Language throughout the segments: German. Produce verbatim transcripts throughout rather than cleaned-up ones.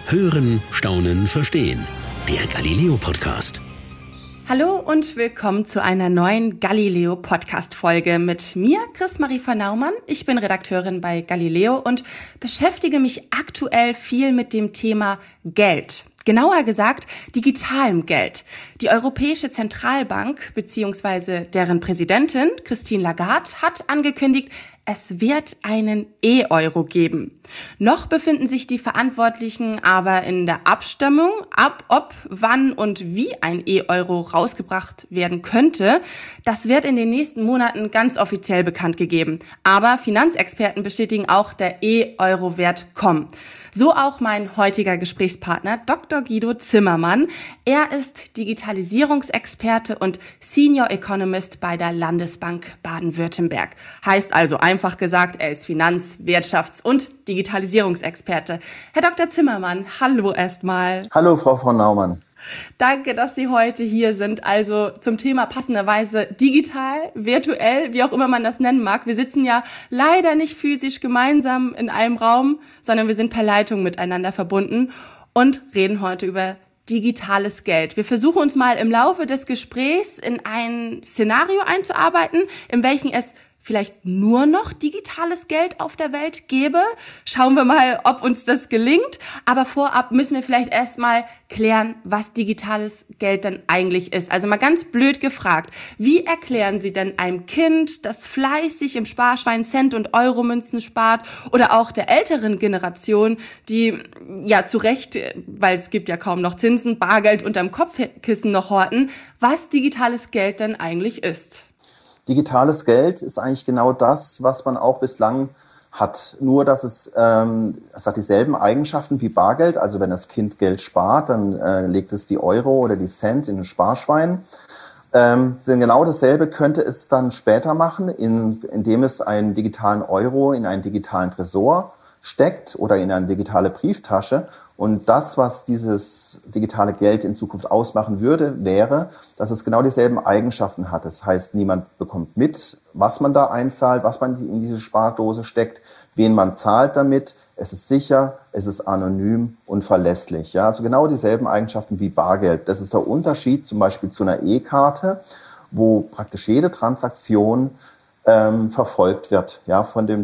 Hören, Staunen, Verstehen. Der Galileo-Podcast. Hallo und willkommen zu einer neuen Galileo-Podcast-Folge mit mir, Chris-Marie von Naumann. Ich bin Redakteurin bei Galileo und beschäftige mich aktuell viel mit dem Thema Geld. Genauer gesagt, digitalem Geld. Die Europäische Zentralbank bzw. deren Präsidentin Christine Lagarde hat angekündigt, es wird einen E-Euro geben. Noch befinden sich die Verantwortlichen aber in der Abstimmung, ab ob, wann und wie ein E-Euro rausgebracht werden könnte. Das wird in den nächsten Monaten ganz offiziell bekannt gegeben. Aber Finanzexperten bestätigen auch, der E-Euro wird kommen. So auch mein heutiger Gesprächspartner Doktor Guido Zimmermann. Er ist Digitalisierungsexperte und Senior Economist bei der Landesbank Baden-Württemberg. Heißt also einfach gesagt, er ist Finanz-, Wirtschafts- und Digitalisierungsexperte. Herr Doktor Zimmermann, hallo erstmal. Hallo Frau von Naumann. Danke, dass Sie heute hier sind. Also zum Thema passenderweise digital, virtuell, wie auch immer man das nennen mag. Wir sitzen ja leider nicht physisch gemeinsam in einem Raum, sondern wir sind per Leitung miteinander verbunden und reden heute über digitales Geld. Wir versuchen uns mal im Laufe des Gesprächs in ein Szenario einzuarbeiten, in welchem es vielleicht nur noch digitales Geld auf der Welt gäbe. Schauen wir mal, ob uns das gelingt. Aber vorab müssen wir vielleicht erstmal klären, was digitales Geld denn eigentlich ist. Also mal ganz blöd gefragt, wie erklären Sie denn einem Kind, das fleißig im Sparschwein Cent- und Euromünzen spart, oder auch der älteren Generation, die ja zu Recht, weil es gibt ja kaum noch Zinsen, Bargeld unterm Kopfkissen noch horten, was digitales Geld denn eigentlich ist? Digitales Geld ist eigentlich genau das, was man auch bislang hat. Nur, dass es, ähm, es hat dieselben Eigenschaften wie Bargeld. Also wenn das Kind Geld spart, dann äh, legt es die Euro oder die Cent in ein Sparschwein. Ähm, denn genau dasselbe könnte es dann später machen, in, indem es einen digitalen Euro in einen digitalen Tresor steckt oder in eine digitale Brieftasche. Und das, was dieses digitale Geld in Zukunft ausmachen würde, wäre, dass es genau dieselben Eigenschaften hat. Das heißt, niemand bekommt mit, was man da einzahlt, was man in diese Spardose steckt, wen man zahlt damit. Es ist sicher, es ist anonym und verlässlich. Ja, also genau dieselben Eigenschaften wie Bargeld. Das ist der Unterschied zum Beispiel zu einer E-Karte, wo praktisch jede Transaktion Ähm, verfolgt wird, ja, von dem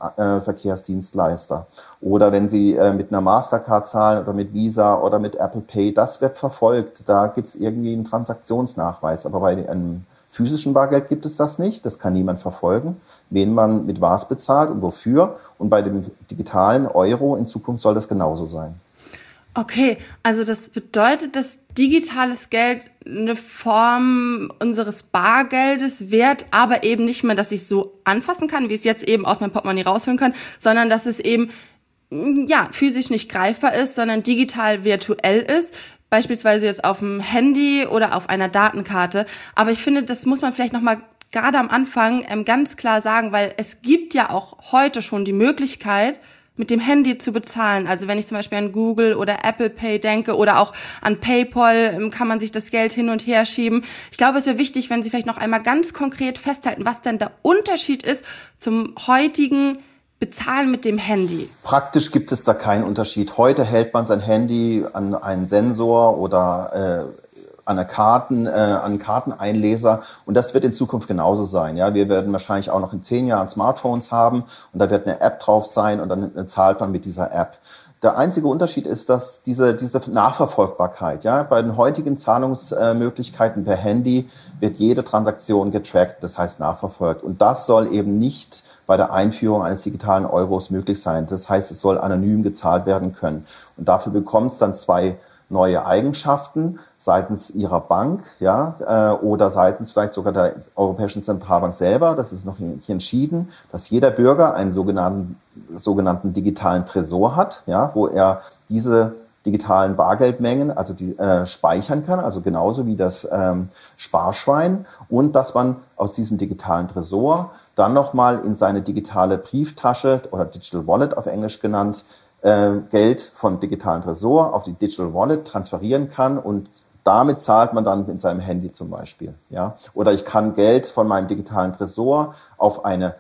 Zahlungsverkehrsdienstleister. Äh, oder wenn Sie äh, mit einer Mastercard zahlen oder mit Visa oder mit Apple Pay, das wird verfolgt. Da gibt es irgendwie einen Transaktionsnachweis. Aber bei einem physischen Bargeld gibt es das nicht. Das kann niemand verfolgen, wen man mit was bezahlt und wofür. Und bei dem digitalen Euro in Zukunft soll das genauso sein. Okay, also das bedeutet, dass digitales Geld eine Form unseres Bargeldes wird, aber eben nicht mehr, dass ich es so anfassen kann, wie ich es jetzt eben aus meinem Portemonnaie rausholen kann, sondern dass es eben ja physisch nicht greifbar ist, sondern digital virtuell ist, beispielsweise jetzt auf dem Handy oder auf einer Datenkarte. Aber ich finde, das muss man vielleicht noch mal gerade am Anfang ähm, ganz klar sagen, weil es gibt ja auch heute schon die Möglichkeit, mit dem Handy zu bezahlen. Also wenn ich zum Beispiel an Google oder Apple Pay denke oder auch an PayPal, kann man sich das Geld hin und her schieben. Ich glaube, es wäre wichtig, wenn Sie vielleicht noch einmal ganz konkret festhalten, was denn der Unterschied ist zum heutigen Bezahlen mit dem Handy. Praktisch gibt es da keinen Unterschied. Heute hält man sein Handy an einen Sensor oder äh, an eine Karten, äh, an einen Karteneinleser, und das wird in Zukunft genauso sein. Ja, wir werden wahrscheinlich auch noch in zehn Jahren Smartphones haben und da wird eine App drauf sein und dann zahlt man mit dieser App. Der einzige Unterschied ist, dass diese diese Nachverfolgbarkeit, ja, bei den heutigen Zahlungsmöglichkeiten per Handy wird jede Transaktion getrackt, das heißt nachverfolgt, und das soll eben nicht bei der Einführung eines digitalen Euros möglich sein. Das heißt, es soll anonym gezahlt werden können, und dafür bekommt es dann zwei neue Eigenschaften seitens ihrer Bank, ja, äh, oder seitens vielleicht sogar der Europäischen Zentralbank selber. Das ist noch nicht entschieden, dass jeder Bürger einen sogenannten, sogenannten digitalen Tresor hat, ja, wo er diese digitalen Bargeldmengen, also die äh, speichern kann, also genauso wie das ähm, Sparschwein, und dass man aus diesem digitalen Tresor dann nochmal in seine digitale Brieftasche oder Digital Wallet auf Englisch genannt, Äh, Geld vom digitalen Tresor auf die Digital Wallet transferieren kann, und damit zahlt man dann mit seinem Handy zum Beispiel. Ja? Oder ich kann Geld von meinem digitalen Tresor auf eine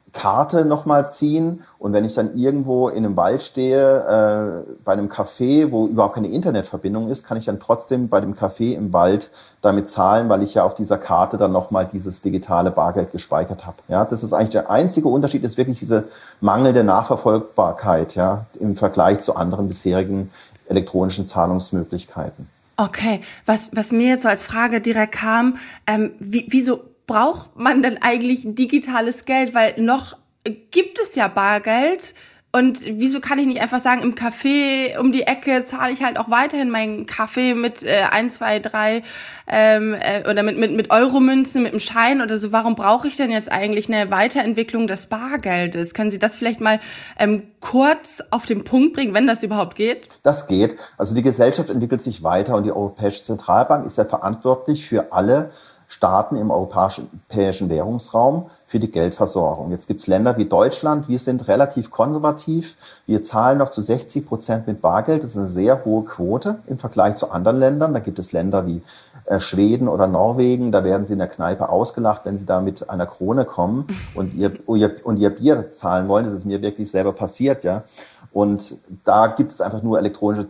Karte nochmal ziehen und wenn ich dann irgendwo in einem Wald stehe, äh, bei einem Café, wo überhaupt keine Internetverbindung ist, kann ich dann trotzdem bei dem Café im Wald damit zahlen, weil ich ja auf dieser Karte dann nochmal dieses digitale Bargeld gespeichert habe. Ja, das ist eigentlich der einzige Unterschied, ist wirklich diese mangelnde Nachverfolgbarkeit, ja, im Vergleich zu anderen bisherigen elektronischen Zahlungsmöglichkeiten. Okay, was, was mir jetzt so als Frage direkt kam, ähm, wie, wieso braucht man denn eigentlich digitales Geld? Weil noch gibt es ja Bargeld. Und wieso kann ich nicht einfach sagen, im Café um die Ecke zahle ich halt auch weiterhin meinen Kaffee mit äh, ein, zwei, drei ähm, äh, oder mit, mit, mit Euromünzen, mit einem Schein oder so. Warum brauche ich denn jetzt eigentlich eine Weiterentwicklung des Bargeldes? Können Sie das vielleicht mal ähm, kurz auf den Punkt bringen, wenn das überhaupt geht? Das geht. Also die Gesellschaft entwickelt sich weiter und die Europäische Zentralbank ist ja verantwortlich für alle Staaten im europäischen Währungsraum für die Geldversorgung. Jetzt gibt es Länder wie Deutschland, wir sind relativ konservativ. Wir zahlen noch zu sechzig Prozent mit Bargeld. Das ist eine sehr hohe Quote im Vergleich zu anderen Ländern. Da gibt es Länder wie äh, Schweden oder Norwegen. Da werden sie in der Kneipe ausgelacht, wenn sie da mit einer Krone kommen und ihr, und ihr Bier zahlen wollen. Das ist mir wirklich selber passiert, ja. Und da gibt es einfach nur elektronische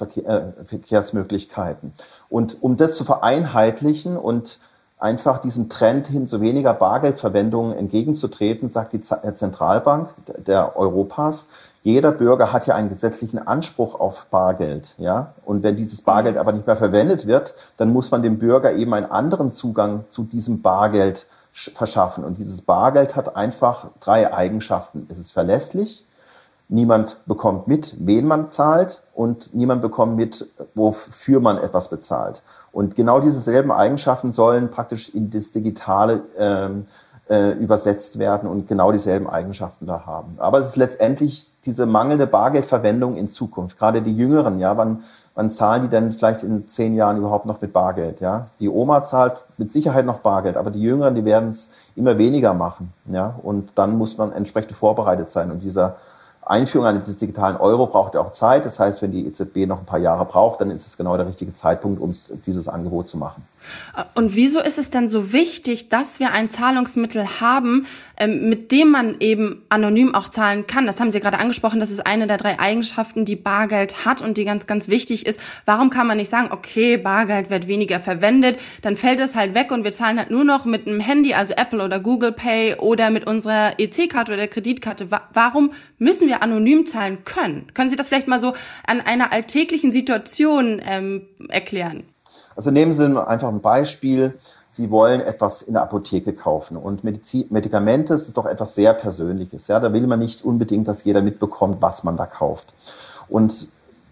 Zahlungsverkehrsmöglichkeiten. Und um das zu vereinheitlichen und einfach diesem Trend hin zu weniger Bargeldverwendung entgegenzutreten, sagt die Zentralbank der Europas, jeder Bürger hat ja einen gesetzlichen Anspruch auf Bargeld. Ja? Und wenn dieses Bargeld aber nicht mehr verwendet wird, dann muss man dem Bürger eben einen anderen Zugang zu diesem Bargeld verschaffen. Und dieses Bargeld hat einfach drei Eigenschaften. Es ist verlässlich, niemand bekommt mit, wen man zahlt und niemand bekommt mit, wofür man etwas bezahlt. Und genau diese selben Eigenschaften sollen praktisch in das Digitale ähm, äh, übersetzt werden und genau dieselben Eigenschaften da haben. Aber es ist letztendlich diese mangelnde Bargeldverwendung in Zukunft. Gerade die Jüngeren, ja, wann, wann zahlen die denn vielleicht in zehn Jahren überhaupt noch mit Bargeld? Ja? Die Oma zahlt mit Sicherheit noch Bargeld, aber die Jüngeren, die werden es immer weniger machen. Ja? Und dann muss man entsprechend vorbereitet sein. Und dieser Einführung eines digitalen Euro braucht ja auch Zeit. Das heißt, wenn die E Z B noch ein paar Jahre braucht, dann ist es genau der richtige Zeitpunkt, um dieses Angebot zu machen. Und wieso ist es denn so wichtig, dass wir ein Zahlungsmittel haben, mit dem man eben anonym auch zahlen kann? Das haben Sie gerade angesprochen, das ist eine der drei Eigenschaften, die Bargeld hat und die ganz, ganz wichtig ist. Warum kann man nicht sagen, okay, Bargeld wird weniger verwendet, dann fällt es halt weg und wir zahlen halt nur noch mit einem Handy, also Apple oder Google Pay oder mit unserer E C-Karte oder Kreditkarte. Warum müssen wir anonym zahlen können? Können Sie das vielleicht mal so an einer alltäglichen Situation ähm, erklären? Also nehmen Sie einfach ein Beispiel. Sie wollen etwas in der Apotheke kaufen und Medizin, Medikamente, das ist doch etwas sehr Persönliches. Ja? Da will man nicht unbedingt, dass jeder mitbekommt, was man da kauft. Und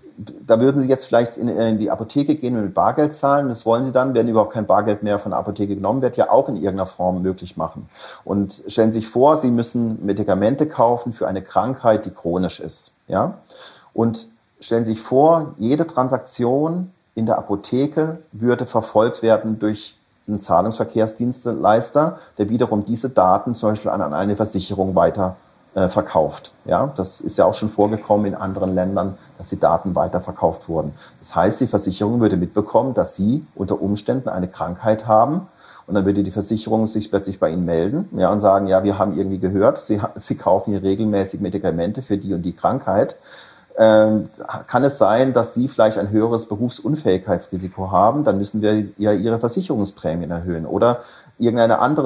da würden Sie jetzt vielleicht in, in die Apotheke gehen und mit Bargeld zahlen. Das wollen Sie dann, wenn überhaupt kein Bargeld mehr von der Apotheke genommen wird, ja auch in irgendeiner Form möglich machen. Und stellen Sie sich vor, Sie müssen Medikamente kaufen für eine Krankheit, die chronisch ist. Ja? Und stellen Sie sich vor, jede Transaktion in der Apotheke würde verfolgt werden durch einen Zahlungsverkehrsdienstleister, der wiederum diese Daten zum Beispiel an eine Versicherung weiter äh, verkauft. Ja, das ist ja auch schon vorgekommen in anderen Ländern, dass die Daten weiterverkauft wurden. Das heißt, die Versicherung würde mitbekommen, dass Sie unter Umständen eine Krankheit haben und dann würde die Versicherung sich plötzlich bei Ihnen melden, ja, und sagen, ja, wir haben irgendwie gehört, Sie, Sie kaufen hier regelmäßig Medikamente für die und die Krankheit. Ähm, kann es sein, dass Sie vielleicht ein höheres Berufsunfähigkeitsrisiko haben, dann müssen wir ja Ihre Versicherungsprämien erhöhen oder irgendeine andere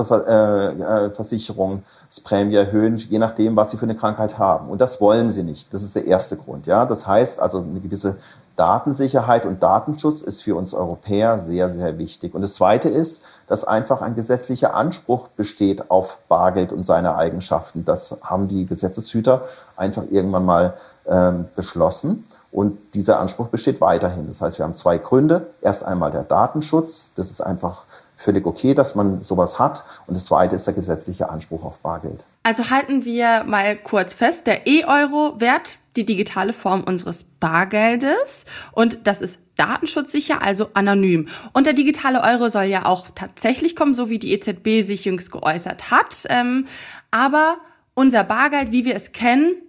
äh, Versicherungsprämie erhöhen, je nachdem, was Sie für eine Krankheit haben. Und das wollen Sie nicht. Das ist der erste Grund. Ja? Das heißt also, eine gewisse Datensicherheit und Datenschutz ist für uns Europäer sehr, sehr wichtig. Und das Zweite ist, dass einfach ein gesetzlicher Anspruch besteht auf Bargeld und seine Eigenschaften. Das haben die Gesetzeshüter einfach irgendwann mal ähm, beschlossen. Und dieser Anspruch besteht weiterhin. Das heißt, wir haben zwei Gründe. Erst einmal der Datenschutz. Das ist einfach völlig okay, dass man sowas hat. Und das Zweite ist der gesetzliche Anspruch auf Bargeld. Also halten wir mal kurz fest, der E-Euro währt die digitale Form unseres Bargeldes und das ist datenschutzsicher, also anonym. Und der digitale Euro soll ja auch tatsächlich kommen, so wie die E Z B sich jüngst geäußert hat. Ähm, aber unser Bargeld, wie wir es kennen,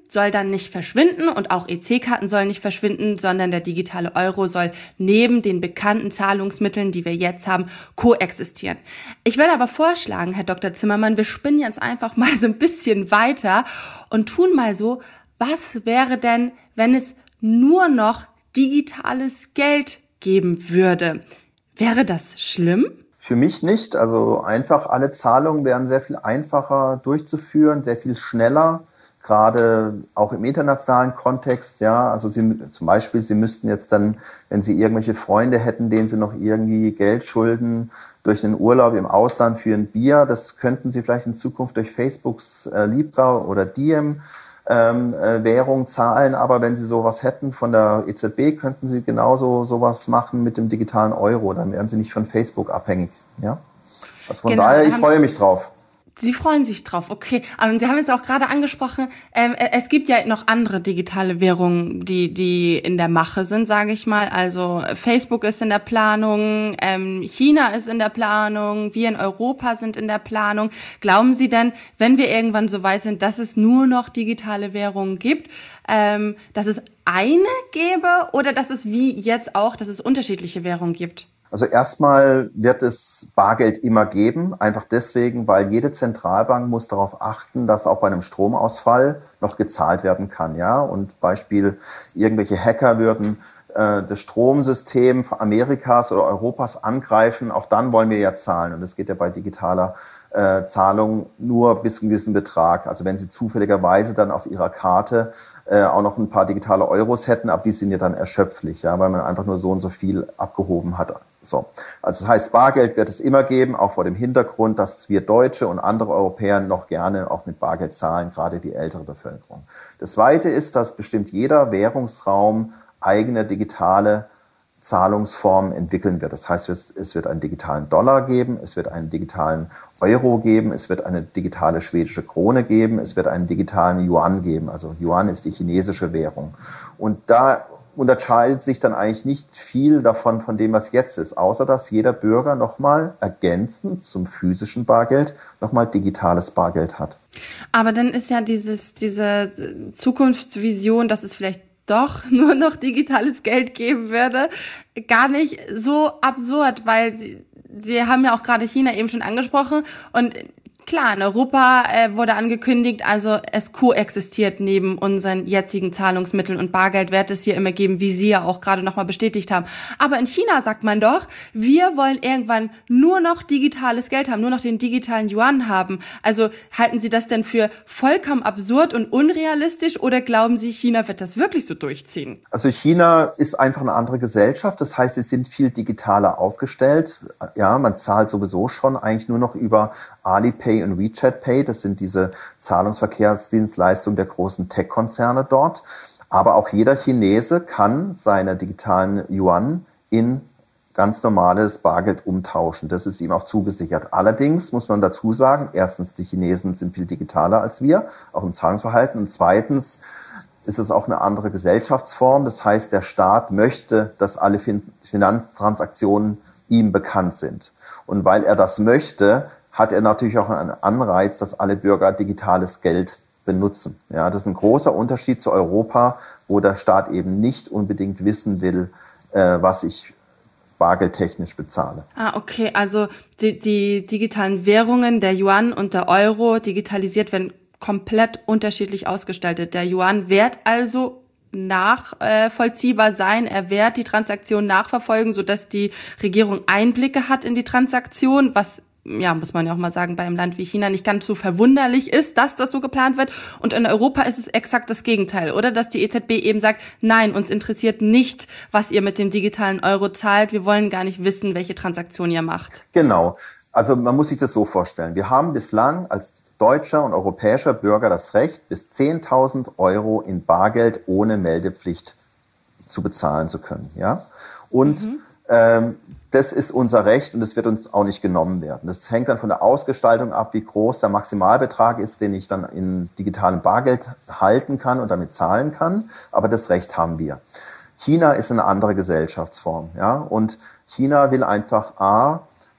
soll dann nicht verschwinden und auch E C-Karten sollen nicht verschwinden, sondern der digitale Euro soll neben den bekannten Zahlungsmitteln, die wir jetzt haben, koexistieren. Ich würde aber vorschlagen, Herr Doktor Zimmermann, wir spinnen jetzt einfach mal so ein bisschen weiter und tun mal so, was wäre denn, wenn es nur noch digitales Geld geben würde? Wäre das schlimm? Für mich nicht. Also einfach alle Zahlungen wären sehr viel einfacher durchzuführen, sehr viel schneller. Gerade auch im internationalen Kontext, ja, also Sie, zum Beispiel, Sie müssten jetzt dann, wenn Sie irgendwelche Freunde hätten, denen Sie noch irgendwie Geld schulden durch einen Urlaub im Ausland für ein Bier, das könnten Sie vielleicht in Zukunft durch Facebooks äh, Libra oder Diem Ähm, äh, Währung zahlen, aber wenn Sie sowas hätten von der E Z B, könnten Sie genauso sowas machen mit dem digitalen Euro, dann wären Sie nicht von Facebook abhängig. Ja? Also von genau, daher, ich freue mich drauf. Sie freuen sich drauf, okay. Aber Sie haben jetzt auch gerade angesprochen, ähm, es gibt ja noch andere digitale Währungen, die die in der Mache sind, sage ich mal. Also Facebook ist in der Planung, ähm, China ist in der Planung, wir in Europa sind in der Planung. Glauben Sie denn, wenn wir irgendwann so weit sind, dass es nur noch digitale Währungen gibt, ähm, dass es eine gäbe oder dass es wie jetzt auch, dass es unterschiedliche Währungen gibt? Also erstmal wird es Bargeld immer geben, einfach deswegen, weil jede Zentralbank muss darauf achten, dass auch bei einem Stromausfall noch gezahlt werden kann. Ja? Und Beispiel, irgendwelche Hacker würden äh, das Stromsystem Amerikas oder Europas angreifen, auch dann wollen wir ja zahlen. Und das geht ja bei digitaler äh, Zahlung nur bis zu einem gewissen Betrag. Also wenn Sie zufälligerweise dann auf Ihrer Karte äh, auch noch ein paar digitale Euros hätten, aber die sind ja dann erschöpflich, ja, weil man einfach nur so und so viel abgehoben hat. So. Also das heißt, Bargeld wird es immer geben, auch vor dem Hintergrund, dass wir Deutsche und andere Europäer noch gerne auch mit Bargeld zahlen, gerade die ältere Bevölkerung. Das Zweite ist, dass bestimmt jeder Währungsraum eigene digitale Zahlungsformen entwickeln wird. Das heißt, es wird einen digitalen Dollar geben, es wird einen digitalen Euro geben, es wird eine digitale schwedische Krone geben, es wird einen digitalen Yuan geben. Also Yuan ist die chinesische Währung. Und da unterscheidet sich dann eigentlich nicht viel davon, von dem, was jetzt ist, außer dass jeder Bürger nochmal ergänzend zum physischen Bargeld nochmal digitales Bargeld hat. Aber dann ist ja dieses, diese Zukunftsvision, dass es vielleicht doch nur noch digitales Geld geben würde, gar nicht so absurd, weil sie, sie haben ja auch gerade China eben schon angesprochen und klar, in Europa äh, wurde angekündigt, also es koexistiert neben unseren jetzigen Zahlungsmitteln und Bargeld wird es hier immer geben, wie Sie ja auch gerade nochmal bestätigt haben. Aber in China sagt man doch, wir wollen irgendwann nur noch digitales Geld haben, nur noch den digitalen Yuan haben. Also halten Sie das denn für vollkommen absurd und unrealistisch oder glauben Sie, China wird das wirklich so durchziehen? Also China ist einfach eine andere Gesellschaft, das heißt, sie sind viel digitaler aufgestellt. Ja, man zahlt sowieso schon eigentlich nur noch über Alipay und WeChat Pay, das sind diese Zahlungsverkehrsdienstleistungen der großen Tech-Konzerne dort. Aber auch jeder Chinese kann seine digitalen Yuan in ganz normales Bargeld umtauschen. Das ist ihm auch zugesichert. Allerdings muss man dazu sagen, erstens, die Chinesen sind viel digitaler als wir, auch im Zahlungsverhalten. Und zweitens ist es auch eine andere Gesellschaftsform. Das heißt, der Staat möchte, dass alle fin- Finanztransaktionen ihm bekannt sind. Und weil er das möchte, hat er natürlich auch einen Anreiz, dass alle Bürger digitales Geld benutzen. Ja, das ist ein großer Unterschied zu Europa, wo der Staat eben nicht unbedingt wissen will, äh, was ich bargeldtechnisch bezahle. Ah, okay. Also die, die digitalen Währungen, der Yuan und der Euro, digitalisiert werden komplett unterschiedlich ausgestaltet. Der Yuan wird also nachvollziehbar sein. Er wird die Transaktion nachverfolgen, sodass die Regierung Einblicke hat in die Transaktion, was ja, muss man ja auch mal sagen, bei einem Land wie China nicht ganz so verwunderlich ist, dass das so geplant wird. Und in Europa ist es exakt das Gegenteil, oder? Dass die E Z B eben sagt, nein, uns interessiert nicht, was ihr mit dem digitalen Euro zahlt. Wir wollen gar nicht wissen, welche Transaktion ihr macht. Genau. Also man muss sich das so vorstellen. Wir haben bislang als deutscher und europäischer Bürger das Recht, bis zehntausend Euro in Bargeld ohne Meldepflicht zu bezahlen zu können. Ja? Und mhm. ähm, das ist unser Recht und das wird uns auch nicht genommen werden. Das hängt dann von der Ausgestaltung ab, wie groß der Maximalbetrag ist, den ich dann in digitalem Bargeld halten kann und damit zahlen kann. Aber das Recht haben wir. China ist eine andere Gesellschaftsform. Ja? Und China will einfach A,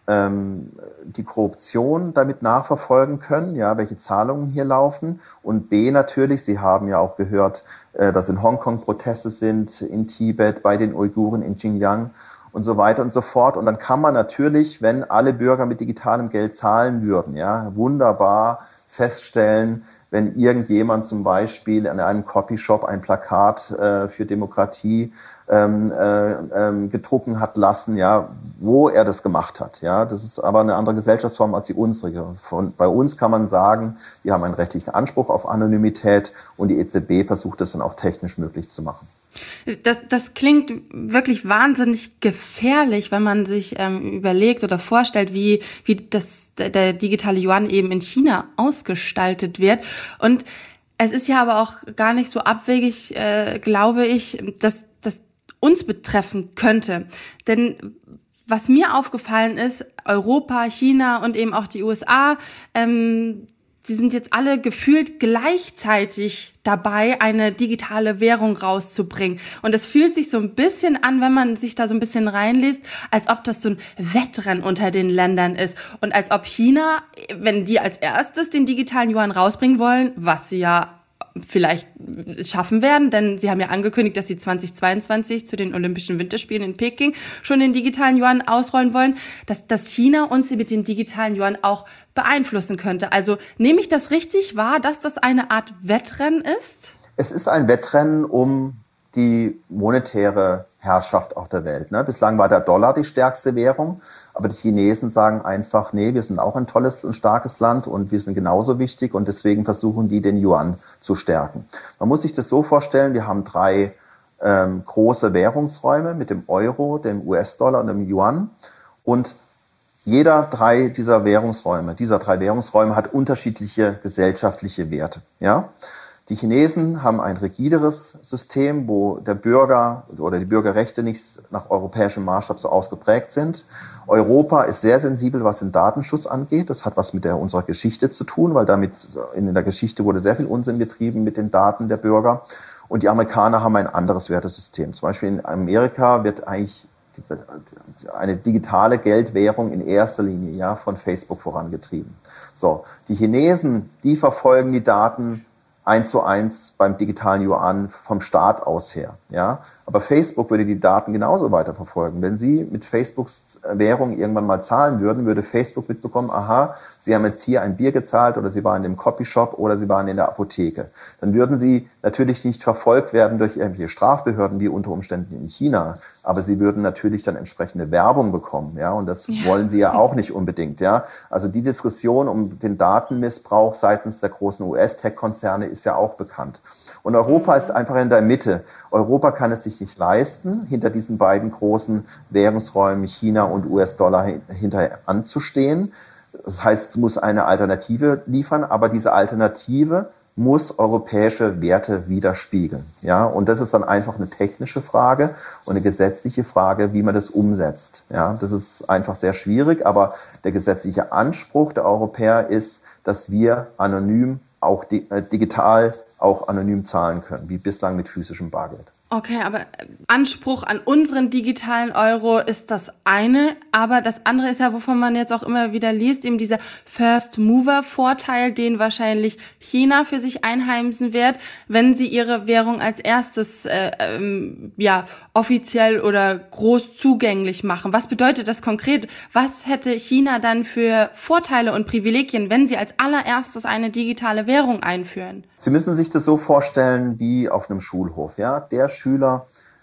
ähm, die Korruption damit nachverfolgen können, ja, welche Zahlungen hier laufen. Und B natürlich, Sie haben ja auch gehört, äh, dass in Hongkong Proteste sind, in Tibet, bei den Uiguren, in Xinjiang und so weiter und so fort. Und dann kann man natürlich, wenn alle Bürger mit digitalem Geld zahlen würden, ja, wunderbar feststellen, wenn irgendjemand zum Beispiel in einem Copyshop ein Plakat äh, für Demokratie ähm, äh, ähm, gedrucken hat lassen, ja, wo er das gemacht hat. Ja, das ist aber eine andere Gesellschaftsform als die unsere. Von, bei uns kann man sagen, wir haben einen rechtlichen Anspruch auf Anonymität und die E Z B versucht das dann auch technisch möglich zu machen. Das, das klingt wirklich wahnsinnig gefährlich, wenn man sich ähm, überlegt oder vorstellt, wie, wie das, der digitale Yuan eben in China ausgestaltet wird. Und es ist ja aber auch gar nicht so abwegig, äh, glaube ich, dass das uns betreffen könnte. Denn was mir aufgefallen ist, Europa, China und eben auch die U S A, ähm, sie sind jetzt alle gefühlt gleichzeitig dabei, eine digitale Währung rauszubringen. Und es fühlt sich so ein bisschen an, wenn man sich da so ein bisschen reinliest, als ob das so ein Wettrennen unter den Ländern ist. Und als ob China, wenn die als erstes den digitalen Yuan rausbringen wollen, was sie ja vielleicht schaffen werden, denn sie haben ja angekündigt, dass sie zweitausendzweiundzwanzig zu den Olympischen Winterspielen in Peking schon den digitalen Yuan ausrollen wollen, dass, dass China uns mit den digitalen Yuan auch beeinflussen könnte. Also nehme ich das richtig wahr, dass das eine Art Wettrennen ist? Es ist ein Wettrennen um die monetäre Herrschaft auf der Welt. Ne? Bislang war der Dollar die stärkste Währung, aber die Chinesen sagen einfach, nee, wir sind auch ein tolles und starkes Land und wir sind genauso wichtig und deswegen versuchen die, den Yuan zu stärken. Man muss sich das so vorstellen, wir haben drei ähm, große Währungsräume mit dem Euro, dem U S-Dollar und dem Yuan und jeder drei dieser Währungsräume, dieser drei Währungsräume hat unterschiedliche gesellschaftliche Werte, ja. Die Chinesen haben ein rigideres System, wo der Bürger oder die Bürgerrechte nicht nach europäischem Maßstab so ausgeprägt sind. Europa ist sehr sensibel, was den Datenschutz angeht. Das hat was mit der, unserer Geschichte zu tun, weil damit in der Geschichte wurde sehr viel Unsinn getrieben mit den Daten der Bürger. Und die Amerikaner haben ein anderes Wertesystem. Zum Beispiel in Amerika wird eigentlich eine digitale Geldwährung in erster Linie ja von Facebook vorangetrieben. So, die Chinesen, die verfolgen die Daten eins zu eins beim digitalen Yuan vom Staat aus her. Ja? Aber Facebook würde die Daten genauso weiterverfolgen. Wenn Sie mit Facebooks Währung irgendwann mal zahlen würden, würde Facebook mitbekommen, aha, Sie haben jetzt hier ein Bier gezahlt oder Sie waren im Copyshop oder Sie waren in der Apotheke. Dann würden Sie natürlich nicht verfolgt werden durch irgendwelche Strafbehörden wie unter Umständen in China, aber Sie würden natürlich dann entsprechende Werbung bekommen. Ja? Und das ja. wollen Sie ja auch nicht unbedingt. Ja? Also die Diskussion um den Datenmissbrauch seitens der großen U S-Tech-Konzerne ist ja auch bekannt. Und Europa ist einfach in der Mitte. Europa kann es sich nicht leisten, hinter diesen beiden großen Währungsräumen China und U S-Dollar hinter anzustehen. Das heißt, es muss eine Alternative liefern, aber diese Alternative muss europäische Werte widerspiegeln. Ja, und das ist dann einfach eine technische Frage und eine gesetzliche Frage, wie man das umsetzt. Ja, das ist einfach sehr schwierig, aber der gesetzliche Anspruch der Europäer ist, dass wir anonym auch digital auch anonym zahlen können, wie bislang mit physischem Bargeld. Okay, aber Anspruch an unseren digitalen Euro ist das eine, aber das andere ist ja, wovon man jetzt auch immer wieder liest, eben dieser First-Mover-Vorteil, den wahrscheinlich China für sich einheimsen wird, wenn sie ihre Währung als erstes äh, ähm, ja offiziell oder groß zugänglich machen. Was bedeutet das konkret? Was hätte China dann für Vorteile und Privilegien, wenn sie als allererstes eine digitale Währung einführen? Sie müssen sich das so vorstellen wie auf einem Schulhof, ja, der Schüler,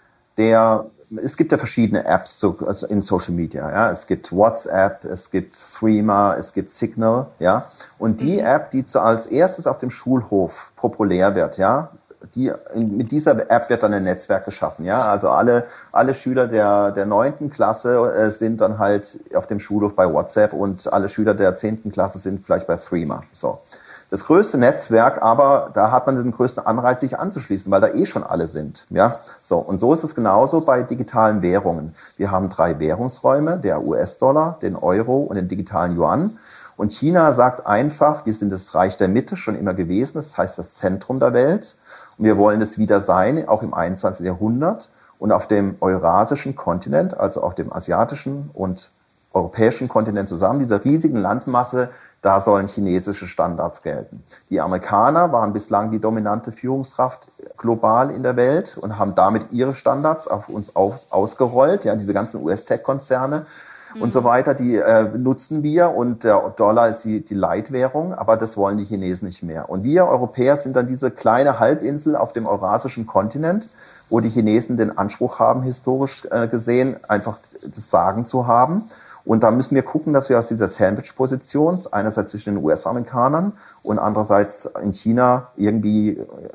der, es gibt ja verschiedene Apps so, also in Social Media, ja, es gibt WhatsApp, es gibt Threema, es gibt Signal, ja, und die mhm. App, die zu, als erstes auf dem Schulhof populär wird, ja, die, mit dieser App wird dann ein Netzwerk geschaffen, ja, also alle, alle Schüler der, der neunten Klasse äh, sind dann halt auf dem Schulhof bei WhatsApp und alle Schüler der zehnten Klasse sind vielleicht bei Threema, so. Das größte Netzwerk, aber da hat man den größten Anreiz, sich anzuschließen, weil da eh schon alle sind. Ja, so. Und so ist es genauso bei digitalen Währungen. Wir haben drei Währungsräume, der U S-Dollar, den Euro und den digitalen Yuan. Und China sagt einfach, wir sind das Reich der Mitte schon immer gewesen, das heißt das Zentrum der Welt. Und wir wollen es wieder sein, auch im einundzwanzigsten Jahrhundert. Und auf dem eurasischen Kontinent, also auf dem asiatischen und europäischen Kontinent zusammen, dieser riesigen Landmasse, da sollen chinesische Standards gelten. Die Amerikaner waren bislang die dominante Führungskraft global in der Welt und haben damit ihre Standards auf uns aus, ausgerollt. Ja, diese ganzen U S-Tech-Konzerne mhm. und so weiter, die äh, nutzen wir und der Dollar ist die, die Leitwährung, aber das wollen die Chinesen nicht mehr. Und wir Europäer sind dann diese kleine Halbinsel auf dem eurasischen Kontinent, wo die Chinesen den Anspruch haben, historisch äh, gesehen, einfach das Sagen zu haben. Und da müssen wir gucken, dass wir aus dieser Sandwich-Position, einerseits zwischen den U S-Amerikanern und andererseits in China irgendwie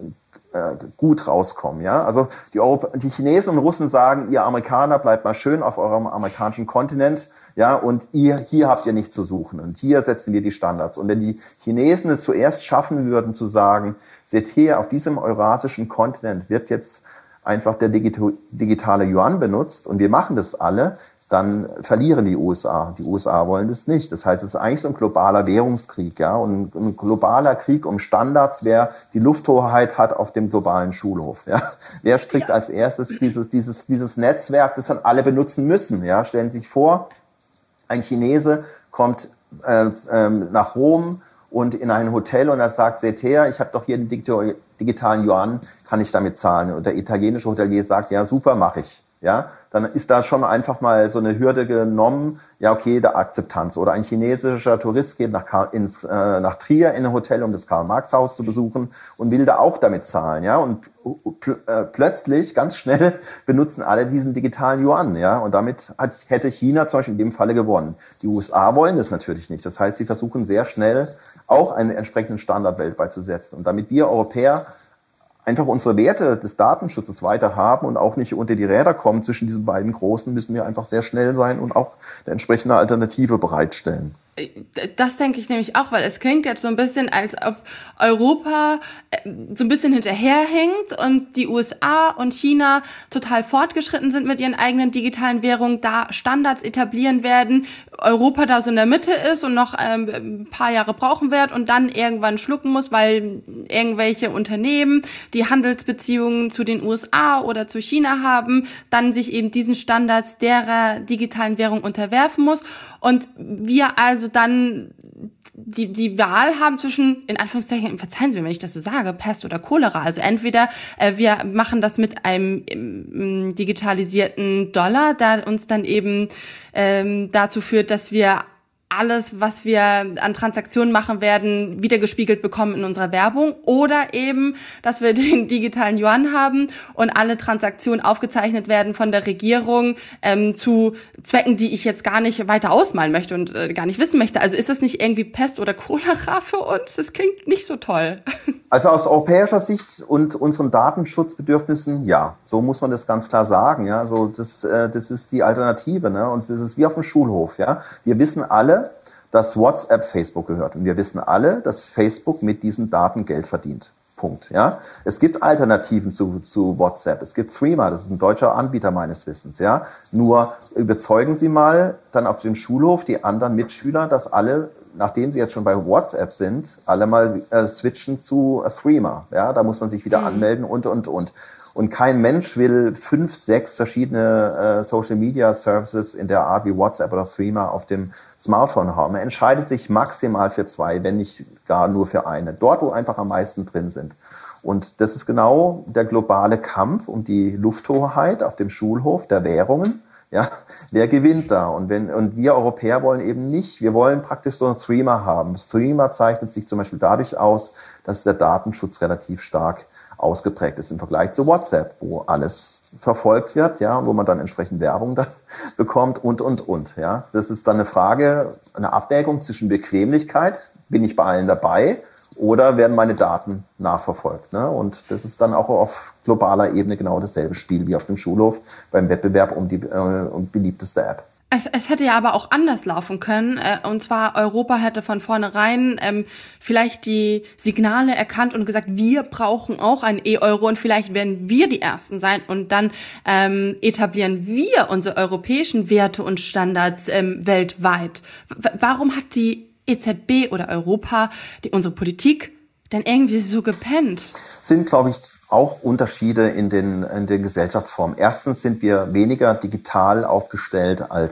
äh, gut rauskommen. Ja? Also die, Europ- die Chinesen und Russen sagen, ihr Amerikaner bleibt mal schön auf eurem amerikanischen Kontinent, ja, und ihr, hier habt ihr nichts zu suchen. Und hier setzen wir die Standards. Und wenn die Chinesen es zuerst schaffen würden zu sagen, seht hier, auf diesem eurasischen Kontinent wird jetzt einfach der digito- digitale Yuan benutzt und wir machen das alle, dann verlieren die U S A. Die U S A wollen das nicht. Das heißt, es ist eigentlich so ein globaler Währungskrieg, ja, und ein globaler Krieg um Standards, wer die Lufthoheit hat auf dem globalen Schulhof, ja. Wer strickt ja als erstes dieses, dieses, dieses Netzwerk, das dann alle benutzen müssen, ja. Stellen Sie sich vor, ein Chinese kommt äh, äh, nach Rom und in ein Hotel und er sagt, seht her, ich habe doch hier den digitalen Yuan, kann ich damit zahlen? Und der italienische Hotelier sagt, ja, super, mache ich. Ja, dann ist da schon einfach mal so eine Hürde genommen, ja okay, der Akzeptanz. Oder ein chinesischer Tourist geht nach, Karl, ins, äh, nach Trier in ein Hotel, um das Karl-Marx-Haus zu besuchen und will da auch damit zahlen. Ja, und pl- äh, plötzlich, ganz schnell, benutzen alle diesen digitalen Yuan. Ja, und damit hat, hätte China zum Beispiel in dem Falle gewonnen. Die U S A wollen das natürlich nicht. Das heißt, sie versuchen sehr schnell auch einen entsprechenden Standard weltweit zu setzen. Und damit wir Europäer einfach unsere Werte des Datenschutzes weiter haben und auch nicht unter die Räder kommen zwischen diesen beiden Großen, müssen wir einfach sehr schnell sein und auch eine entsprechende Alternative bereitstellen. Das denke ich nämlich auch, weil es klingt jetzt so ein bisschen, als ob Europa so ein bisschen hinterherhinkt und die U S A und China total fortgeschritten sind mit ihren eigenen digitalen Währungen, da Standards etablieren werden, Europa da so in der Mitte ist und noch ähm, ein paar Jahre brauchen wird und dann irgendwann schlucken muss, weil irgendwelche Unternehmen, die Handelsbeziehungen zu den U S A oder zu China haben, dann sich eben diesen Standards derer digitalen Währung unterwerfen muss und wir also dann die die Wahl haben zwischen, in Anführungszeichen, verzeihen Sie mir, wenn ich das so sage, Pest oder Cholera. Also entweder äh, wir machen das mit einem ähm, digitalisierten Dollar, der uns dann eben ähm, dazu führt, dass wir alles, was wir an Transaktionen machen werden, wiedergespiegelt bekommen in unserer Werbung, oder eben, dass wir den digitalen Yuan haben und alle Transaktionen aufgezeichnet werden von der Regierung ähm, zu Zwecken, die ich jetzt gar nicht weiter ausmalen möchte und äh, gar nicht wissen möchte. Also ist das nicht irgendwie Pest oder Cholera für uns? Das klingt nicht so toll. Also aus europäischer Sicht und unseren Datenschutzbedürfnissen, ja, so muss man das ganz klar sagen. Ja, so das, äh, das ist die Alternative, ne? Und das ist wie auf dem Schulhof. Ja, wir wissen alle, dass WhatsApp Facebook gehört, und wir wissen alle, dass Facebook mit diesen Daten Geld verdient. Punkt. Ja, es gibt Alternativen zu, zu WhatsApp. Es gibt Threema, das ist ein deutscher Anbieter meines Wissens. Ja, nur überzeugen Sie mal dann auf dem Schulhof die anderen Mitschüler, dass alle, nachdem sie jetzt schon bei WhatsApp sind, alle mal äh, switchen zu Threema. Ja, da muss man sich wieder mhm. anmelden und, und, und. Und kein Mensch will fünf, sechs verschiedene äh, Social-Media-Services in der Art wie WhatsApp oder Threema auf dem Smartphone haben. Er entscheidet sich maximal für zwei, wenn nicht gar nur für eine. Dort, wo einfach am meisten drin sind. Und das ist genau der globale Kampf um die Lufthoheit auf dem Schulhof der Währungen. Ja, wer gewinnt da? Und wenn, und wir Europäer wollen eben nicht, wir wollen praktisch so ein Threema haben. Threema zeichnet sich zum Beispiel dadurch aus, dass der Datenschutz relativ stark ausgeprägt ist im Vergleich zu WhatsApp, wo alles verfolgt wird, ja, wo man dann entsprechend Werbung dann bekommt und, und, und, ja. Das ist dann eine Frage, eine Abwägung zwischen Bequemlichkeit, bin ich bei allen dabei, oder werden meine Daten nachverfolgt, ne? Und das ist dann auch auf globaler Ebene genau dasselbe Spiel wie auf dem Schulhof beim Wettbewerb um die äh, um beliebteste App. Es, es hätte ja aber auch anders laufen können. Äh, und zwar, Europa hätte von vornherein ähm, vielleicht die Signale erkannt und gesagt, wir brauchen auch ein E-Euro und vielleicht werden wir die Ersten sein und dann ähm, etablieren wir unsere europäischen Werte und Standards ähm, weltweit. W- warum hat die E Z B oder Europa, die, unsere Politik, denn irgendwie so gepennt? Sind, glaube ich, auch Unterschiede in den, in den Gesellschaftsformen. Erstens sind wir weniger digital aufgestellt als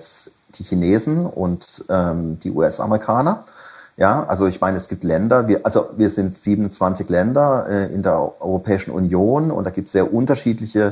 die Chinesen und ähm, die U S-Amerikaner. Ja, also ich meine, es gibt Länder, wir, also wir sind siebenundzwanzig Länder äh, in der Europäischen Union und da gibt es sehr unterschiedliche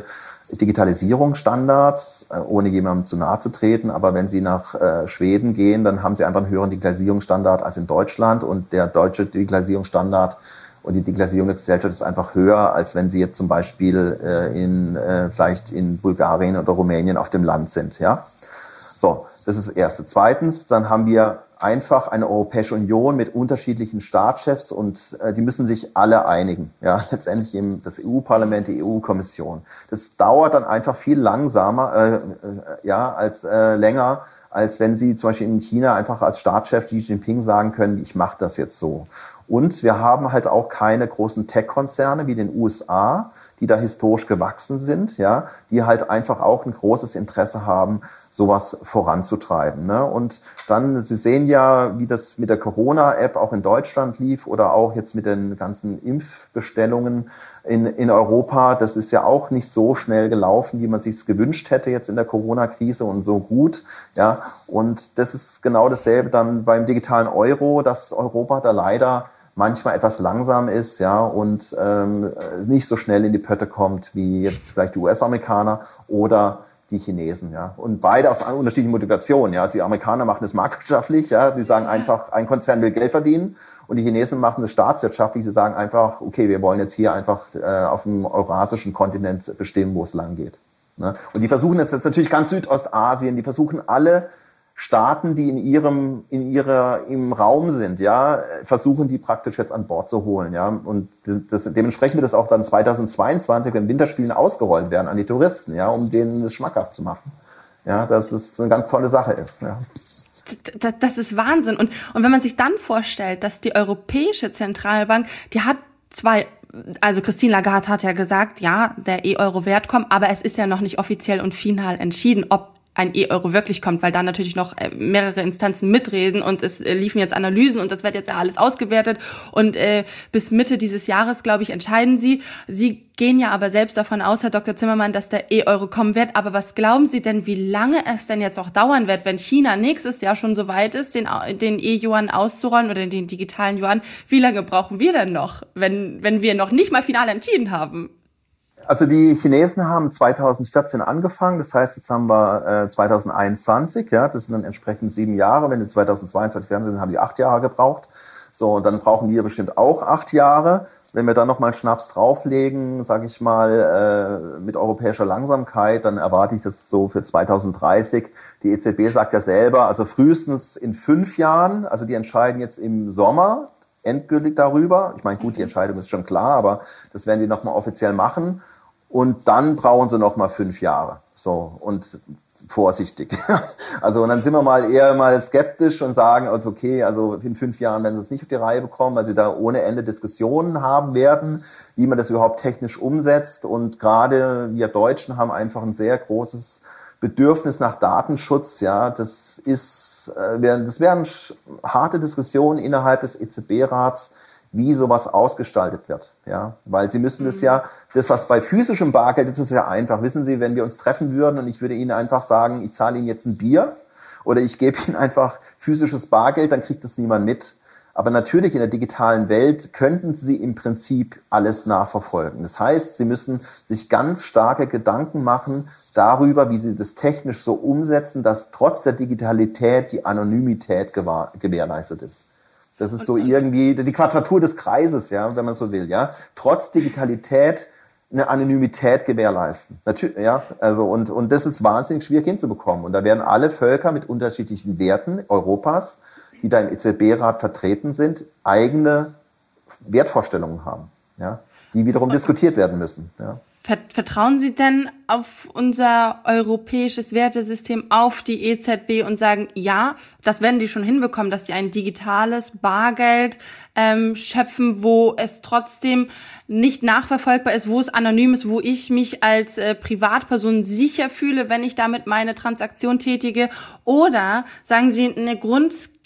Digitalisierungsstandards, äh, ohne jemandem zu nahe zu treten. Aber wenn Sie nach äh, Schweden gehen, dann haben Sie einfach einen höheren Digitalisierungsstandard als in Deutschland und der deutsche Digitalisierungsstandard und die Digitalisierung der Gesellschaft ist einfach höher, als wenn Sie jetzt zum Beispiel äh, in äh, vielleicht in Bulgarien oder Rumänien auf dem Land sind. Ja, so, das ist das Erste. Zweitens, dann haben wir einfach eine Europäische Union mit unterschiedlichen Staatschefs und äh, die müssen sich alle einigen. Ja, letztendlich eben das E U-Parlament, die E U-Kommission. Das dauert dann einfach viel langsamer, äh, äh, ja, als äh, länger, als wenn Sie zum Beispiel in China einfach als Staatschef Xi Jinping sagen können, ich mache das jetzt so. Und wir haben halt auch keine großen Tech-Konzerne wie den U S A, die da historisch gewachsen sind, ja, die halt einfach auch ein großes Interesse haben, sowas voranzutreiben. Ne? Und dann, Sie sehen ja, wie das mit der Corona-App auch in Deutschland lief oder auch jetzt mit den ganzen Impfbestellungen in, in Europa. Das ist ja auch nicht so schnell gelaufen, wie man sich es gewünscht hätte jetzt in der Corona-Krise und so gut. Ja, und das ist genau dasselbe dann beim digitalen Euro, dass Europa da leider manchmal etwas langsam ist, ja, und ähm, nicht so schnell in die Pötte kommt wie jetzt vielleicht die U S-Amerikaner oder die Chinesen, ja. Und beide aus unterschiedlichen Motivationen, ja. Also die Amerikaner machen das marktwirtschaftlich, ja. Die sagen einfach, ein Konzern will Geld verdienen. Und die Chinesen machen das staatswirtschaftlich. Sie sagen einfach, okay, wir wollen jetzt hier einfach äh, auf dem eurasischen Kontinent bestimmen, wo es lang geht. Ne? Und die versuchen das jetzt natürlich ganz Südostasien, die versuchen alle Staaten, die in ihrem, in ihrer, im Raum sind, ja, versuchen die praktisch jetzt an Bord zu holen, ja. Und das, dementsprechend wird das auch dann zweitausendzweiundzwanzig, wenn Winterspielen ausgerollt werden, an die Touristen, ja, um denen das schmackhaft zu machen. Ja, dass es eine ganz tolle Sache ist, ja. Das, das ist Wahnsinn. Und, und wenn man sich dann vorstellt, dass die Europäische Zentralbank, die hat zwei, also Christine Lagarde hat ja gesagt, ja, der E-Euro wird kommen, aber es ist ja noch nicht offiziell und final entschieden, ob ein E-Euro wirklich kommt, weil da natürlich noch mehrere Instanzen mitreden und es liefen jetzt Analysen und das wird jetzt ja alles ausgewertet und äh, bis Mitte dieses Jahres, glaube ich, entscheiden sie. Sie gehen ja aber selbst davon aus, Herr Doktor Zimmermann, dass der E-Euro kommen wird. Aber was glauben Sie denn, wie lange es denn jetzt auch dauern wird, wenn China nächstes Jahr schon so weit ist, den, den E-Yuan auszurollen oder den digitalen Yuan? Wie lange brauchen wir denn noch, wenn, wenn wir noch nicht mal final entschieden haben? Also die Chinesen haben zweitausendvierzehn angefangen, das heißt, jetzt haben wir äh, zweitausendeinundzwanzig, ja, das sind dann entsprechend sieben Jahre. Wenn die zweitausendzweiundzwanzig fertig sind, haben die acht Jahre gebraucht. So, und dann brauchen wir bestimmt auch acht Jahre. Wenn wir dann nochmal einen Schnaps drauflegen, sage ich mal, äh, mit europäischer Langsamkeit, dann erwarte ich das so für zweitausenddreißig. Die E Z B sagt ja selber, also frühestens in fünf Jahren, also die entscheiden jetzt im Sommer endgültig darüber. Ich meine, gut, die Entscheidung ist schon klar, aber das werden die nochmal offiziell machen. Und dann brauchen sie noch mal fünf Jahre. So, und vorsichtig. Also, und dann sind wir mal eher mal skeptisch und sagen, also okay, also in fünf Jahren werden sie es nicht auf die Reihe bekommen, weil sie da ohne Ende Diskussionen haben werden, wie man das überhaupt technisch umsetzt. Und gerade wir Deutschen haben einfach ein sehr großes Bedürfnis nach Datenschutz. Ja, das ist, das wären harte Diskussionen innerhalb des E Z B-Rats, wie sowas ausgestaltet wird, ja, weil Sie müssen das ja, das was bei physischem Bargeld ist, ist ja einfach. Wissen Sie, wenn wir uns treffen würden und ich würde Ihnen einfach sagen, ich zahle Ihnen jetzt ein Bier oder ich gebe Ihnen einfach physisches Bargeld, dann kriegt das niemand mit. Aber natürlich in der digitalen Welt könnten Sie im Prinzip alles nachverfolgen. Das heißt, Sie müssen sich ganz starke Gedanken machen darüber, wie Sie das technisch so umsetzen, dass trotz der Digitalität die Anonymität gewährleistet ist. Das ist so irgendwie die Quadratur des Kreises, ja, wenn man so will, ja. Trotz Digitalität eine Anonymität gewährleisten. Natürlich, ja, also und und das ist wahnsinnig schwierig hinzubekommen. Und da werden alle Völker mit unterschiedlichen Werten Europas, die da im E Z B-Rat vertreten sind, eigene Wertvorstellungen haben, ja, die wiederum diskutiert werden müssen, ja. Vertrauen Sie denn auf unser europäisches Wertesystem, auf die E Z B und sagen, ja, das werden die schon hinbekommen, dass die ein digitales Bargeld ähm, schöpfen, wo es trotzdem nicht nachverfolgbar ist, wo es anonym ist, wo ich mich als äh, Privatperson sicher fühle, wenn ich damit meine Transaktion tätige? Oder sagen Sie eine Grundskepsis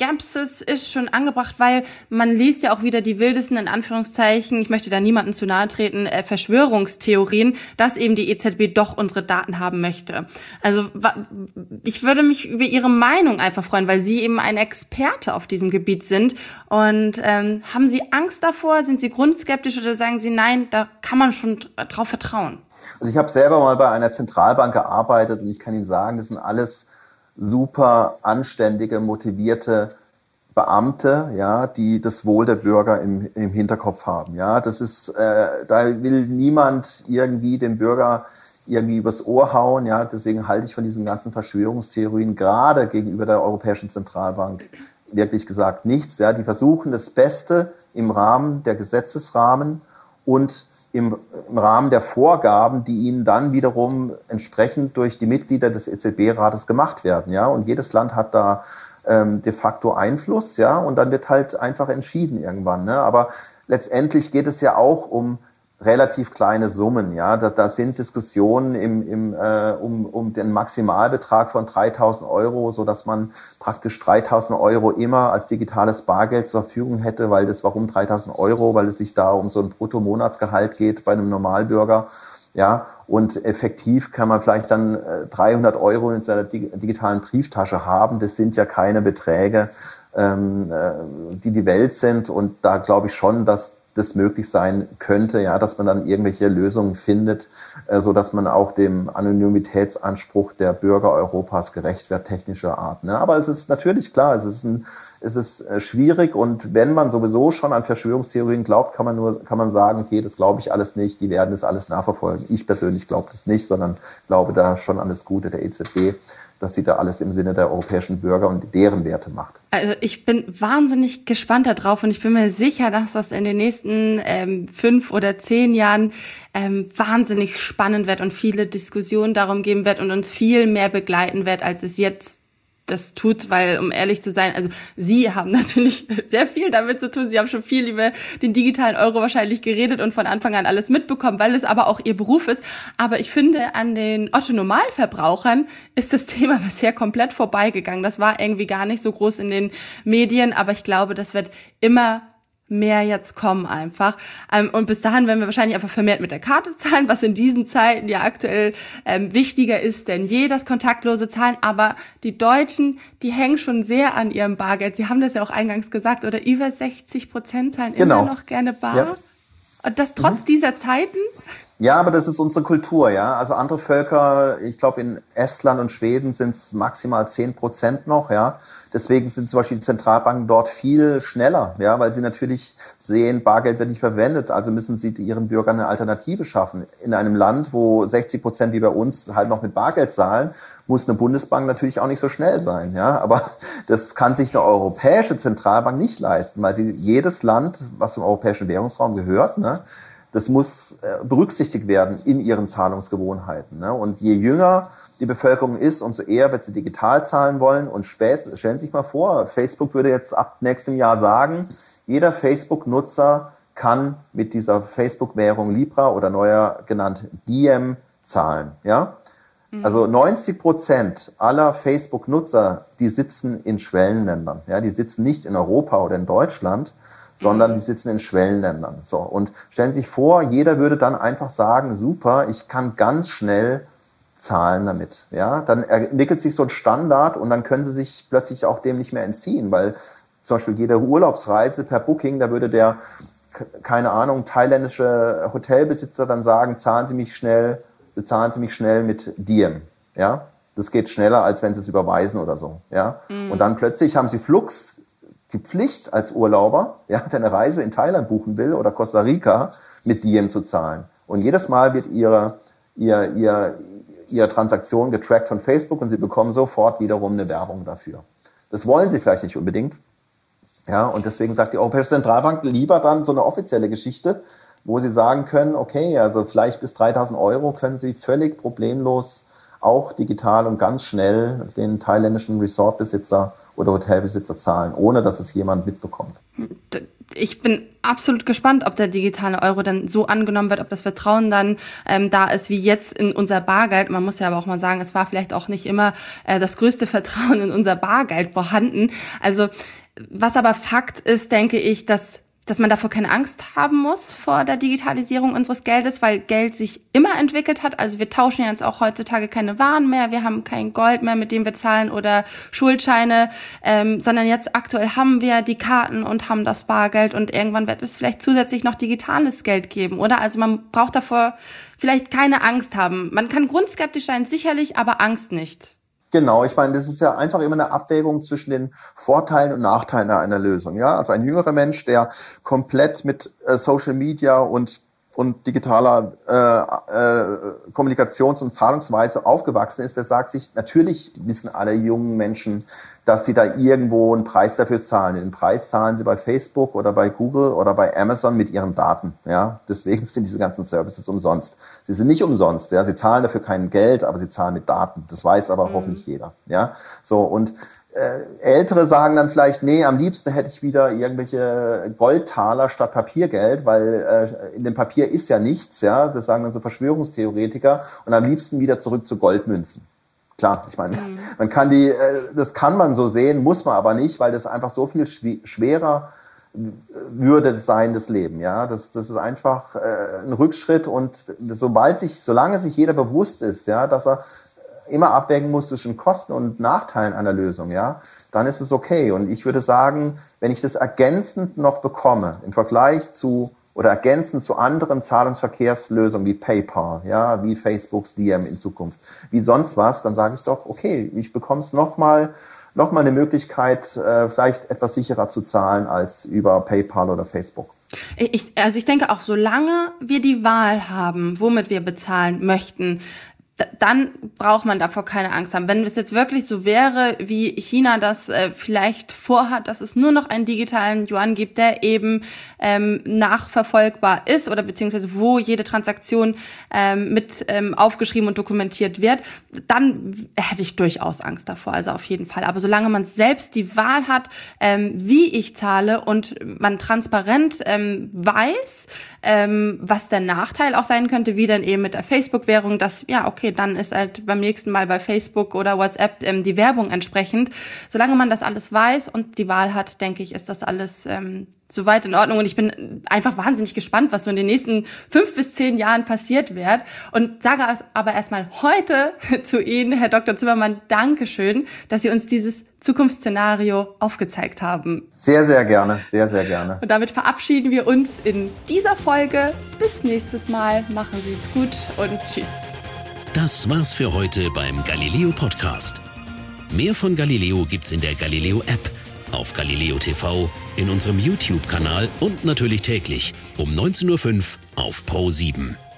Skepsis ist schon angebracht, weil man liest ja auch wieder die wildesten, in Anführungszeichen, ich möchte da niemandem zu nahe treten, äh, Verschwörungstheorien, dass eben die E Z B doch unsere Daten haben möchte. Also ich würde mich über Ihre Meinung einfach freuen, weil Sie eben ein Experte auf diesem Gebiet sind. Und ähm, haben Sie Angst davor? Sind Sie grundskeptisch oder sagen Sie, nein, da kann man schon drauf vertrauen? Also ich habe selber mal bei einer Zentralbank gearbeitet und ich kann Ihnen sagen, das sind alles super anständige, motivierte Beamte, ja, die das Wohl der Bürger im, im Hinterkopf haben. Ja, das ist, äh, da will niemand irgendwie den Bürger irgendwie übers Ohr hauen. Ja, deswegen halte ich von diesen ganzen Verschwörungstheorien gerade gegenüber der Europäischen Zentralbank wirklich gesagt nichts. Ja, die versuchen das Beste im Rahmen der Gesetzesrahmen und im, im Rahmen der Vorgaben, die ihnen dann wiederum entsprechend durch die Mitglieder des E Z B-Rates gemacht werden. Ja, und jedes Land hat da ähm, de facto Einfluss. Ja, und dann wird halt einfach entschieden irgendwann. Ne? Aber letztendlich geht es ja auch um relativ kleine Summen, ja, da, da sind Diskussionen im, im, äh, um, um den Maximalbetrag von dreitausend Euro, so dass man praktisch dreitausend Euro immer als digitales Bargeld zur Verfügung hätte, weil das, warum dreitausend Euro? Weil es sich da um so ein Bruttomonatsgehalt geht bei einem Normalbürger, ja, und effektiv kann man vielleicht dann äh, dreihundert Euro in seiner dig- digitalen Brieftasche haben. Das sind ja keine Beträge, ähm, äh, die die Welt sind, und da glaube ich schon, dass das möglich sein könnte, ja, dass man dann irgendwelche Lösungen findet, äh, so dass man auch dem Anonymitätsanspruch der Bürger Europas gerecht wird, technischer Art. Ne? Aber es ist natürlich klar, es ist, ein, es ist äh, schwierig, und wenn man sowieso schon an Verschwörungstheorien glaubt, kann man nur, kann man sagen, okay, das glaube ich alles nicht, die werden das alles nachverfolgen. Ich persönlich glaube das nicht, sondern glaube da schon an das Gute der E Z B, dass die da alles im Sinne der europäischen Bürger und deren Werte macht. Also ich bin wahnsinnig gespannt darauf, und ich bin mir sicher, dass das in den nächsten ähm, fünf oder zehn Jahren ähm, wahnsinnig spannend wird und viele Diskussionen darum geben wird und uns viel mehr begleiten wird, als es jetzt das tut, weil, um ehrlich zu sein, also Sie haben natürlich sehr viel damit zu tun. Sie haben schon viel über den digitalen Euro wahrscheinlich geredet und von Anfang an alles mitbekommen, weil es aber auch Ihr Beruf ist. Aber ich finde, an den Otto-Normalverbrauchern ist das Thema bisher komplett vorbeigegangen. Das war irgendwie gar nicht so groß in den Medien, aber ich glaube, das wird immer mehr jetzt kommen einfach. Und bis dahin werden wir wahrscheinlich einfach vermehrt mit der Karte zahlen, was in diesen Zeiten ja aktuell ähm, wichtiger ist denn je, das kontaktlose Zahlen. Aber die Deutschen, die hängen schon sehr an ihrem Bargeld. Sie haben das ja auch eingangs gesagt, oder über sechzig Prozent zahlen genau. immer noch gerne bar. Ja. Und das trotz mhm. dieser Zeiten? Ja, aber das ist unsere Kultur, ja. Also andere Völker, ich glaube in Estland und Schweden sind es maximal zehn Prozent noch, ja. Deswegen sind zum Beispiel die Zentralbanken dort viel schneller, ja, weil sie natürlich sehen, Bargeld wird nicht verwendet, also müssen sie ihren Bürgern eine Alternative schaffen. In einem Land, wo sechzig Prozent wie bei uns halt noch mit Bargeld zahlen, muss eine Bundesbank natürlich auch nicht so schnell sein, ja. Aber das kann sich eine europäische Zentralbank nicht leisten, weil sie jedes Land, was zum europäischen Währungsraum gehört, ne, das muss berücksichtigt werden in ihren Zahlungsgewohnheiten. Und je jünger die Bevölkerung ist, umso eher wird sie digital zahlen wollen. Und spät, stellen Sie sich mal vor, Facebook würde jetzt ab nächstem Jahr sagen, jeder Facebook-Nutzer kann mit dieser Facebook-Währung Libra oder neuer genannt Diem zahlen. Ja? Mhm. Also neunzig Prozent aller Facebook-Nutzer, die sitzen in Schwellenländern. Ja? Die sitzen nicht in Europa oder in Deutschland, sondern die sitzen in Schwellenländern. So, und stellen Sie sich vor, jeder würde dann einfach sagen, super, ich kann ganz schnell zahlen damit. Ja, dann entwickelt sich so ein Standard, und dann können Sie sich plötzlich auch dem nicht mehr entziehen, weil zum Beispiel jede Urlaubsreise per Booking, da würde der, keine Ahnung, thailändische Hotelbesitzer dann sagen, zahlen Sie mich schnell, bezahlen Sie mich schnell mit Diem. Ja, das geht schneller, als wenn Sie es überweisen oder so. Ja, mhm. Und dann plötzlich haben Sie flugs die Pflicht als Urlauber, ja, der eine Reise in Thailand buchen will oder Costa Rica, mit Diem zu zahlen. Und jedes Mal wird ihre, ihr, ihr, ihre Transaktion getrackt von Facebook, und sie bekommen sofort wiederum eine Werbung dafür. Das wollen sie vielleicht nicht unbedingt. Ja, und deswegen sagt die Europäische Zentralbank lieber dann so eine offizielle Geschichte, wo sie sagen können, okay, also vielleicht bis dreitausend Euro können sie völlig problemlos auch digital und ganz schnell den thailändischen Resortbesitzer oder Hotelbesitzer zahlen, ohne dass es jemand mitbekommt. ich bin absolut gespannt, ob der digitale Euro dann so angenommen wird, ob das Vertrauen dann ähm, da ist, wie jetzt in unser Bargeld. Man muss ja aber auch mal sagen, es war vielleicht auch nicht immer äh, das größte Vertrauen in unser Bargeld vorhanden. Also was aber Fakt ist, denke ich, dass dass man davor keine Angst haben muss vor der Digitalisierung unseres Geldes, weil Geld sich immer entwickelt hat. Also wir tauschen ja jetzt auch heutzutage keine Waren mehr, wir haben kein Gold mehr, mit dem wir zahlen oder Schuldscheine, ähm, sondern jetzt aktuell haben wir die Karten und haben das Bargeld und irgendwann wird es vielleicht zusätzlich noch digitales Geld geben, oder? Also man braucht davor vielleicht keine Angst haben. Man kann grundskeptisch sein, sicherlich, aber Angst nicht. Genau, ich meine, das ist ja einfach immer eine Abwägung zwischen den Vorteilen und Nachteilen einer Lösung. Ja, also ein jüngerer Mensch, der komplett mit äh, Social Media und und digitaler äh, äh, Kommunikations- und Zahlungsweise aufgewachsen ist, der sagt sich, natürlich wissen alle jungen Menschen, dass sie da irgendwo einen Preis dafür zahlen. Den Preis zahlen sie bei Facebook oder bei Google oder bei Amazon mit ihren Daten. Ja, deswegen sind diese ganzen Services umsonst. Sie sind nicht umsonst. Ja, sie zahlen dafür kein Geld, aber sie zahlen mit Daten. Das weiß aber mhm. hoffentlich jeder. Ja, so und Äh, Ältere sagen dann vielleicht, nee, am liebsten hätte ich wieder irgendwelche Goldtaler statt Papiergeld, weil äh, in dem Papier ist ja nichts, ja. Das sagen dann so Verschwörungstheoretiker. Und am liebsten wieder zurück zu Goldmünzen. Klar, ich meine, mhm. man kann die, äh, das kann man so sehen, muss man aber nicht, weil das einfach so viel schw- schwerer würde sein, das Leben, ja. Das, das ist einfach äh, ein Rückschritt und sobald sich, solange sich jeder bewusst ist, ja, dass er immer abwägen muss zwischen Kosten und Nachteilen einer Lösung, ja, dann ist es okay. Und ich würde sagen, wenn ich das ergänzend noch bekomme, im Vergleich zu oder ergänzend zu anderen Zahlungsverkehrslösungen wie PayPal, ja, wie Facebooks D M in Zukunft, wie sonst was, dann sage ich doch, okay, ich bekomme es nochmal, nochmal eine Möglichkeit, äh, vielleicht etwas sicherer zu zahlen als über PayPal oder Facebook. Ich, also ich denke auch, solange wir die Wahl haben, womit wir bezahlen möchten, dann braucht man davor keine Angst haben. Wenn es jetzt wirklich so wäre, wie China das äh, vielleicht vorhat, dass es nur noch einen digitalen Yuan gibt, der eben ähm, nachverfolgbar ist oder beziehungsweise wo jede Transaktion ähm, mit ähm, aufgeschrieben und dokumentiert wird, dann hätte ich durchaus Angst davor, also auf jeden Fall. Aber solange man selbst die Wahl hat, ähm, wie ich zahle und man transparent ähm, weiß, ähm, was der Nachteil auch sein könnte, wie dann eben mit der Facebook-Währung, dass, ja, okay, dann ist halt beim nächsten Mal bei Facebook oder WhatsApp ähm, die Werbung entsprechend. Solange man das alles weiß und die Wahl hat, denke ich, ist das alles ähm, soweit in Ordnung. Und ich bin einfach wahnsinnig gespannt, was so in den nächsten fünf bis zehn Jahren passiert wird. Und sage aber erstmal heute zu Ihnen, Herr Doktor Zimmermann, Dankeschön, dass Sie uns dieses Zukunftsszenario aufgezeigt haben. Sehr, sehr gerne, sehr, sehr gerne. Und damit verabschieden wir uns in dieser Folge. Bis nächstes Mal. Machen Sie es gut und tschüss. Das war's für heute beim Galileo Podcast. Mehr von Galileo gibt's in der Galileo App, auf Galileo T V, in unserem YouTube-Kanal und natürlich täglich um neunzehn Uhr fünf auf Pro sieben.